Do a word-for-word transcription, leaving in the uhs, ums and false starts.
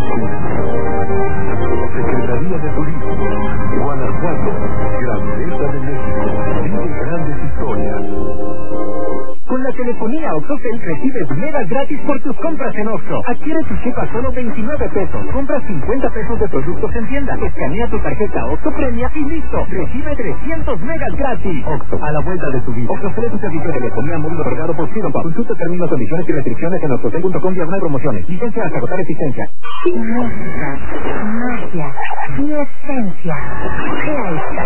Secretaría de Turismo, Guanajuato, Grandeza de México, vive grandes historias. Con la telefonía OXXOCEL recibes megas gratis por tus compras en Oxxo. Adquiere tu chip a solo veintinueve pesos. Compra cincuenta pesos de productos en tienda. Escanea tu tarjeta OXXO Premia y listo. Recibe trescientos megas gratis. Oxxo, a la vuelta de tu vida. OXXO ofrece tu servicio de telefonía móvil otorgado por Siropa. Consulta términos, condiciones y restricciones en oxxocel punto com diagonal promociones. Licencia hasta agotar existencia. Música, magia y esencia. Crea esta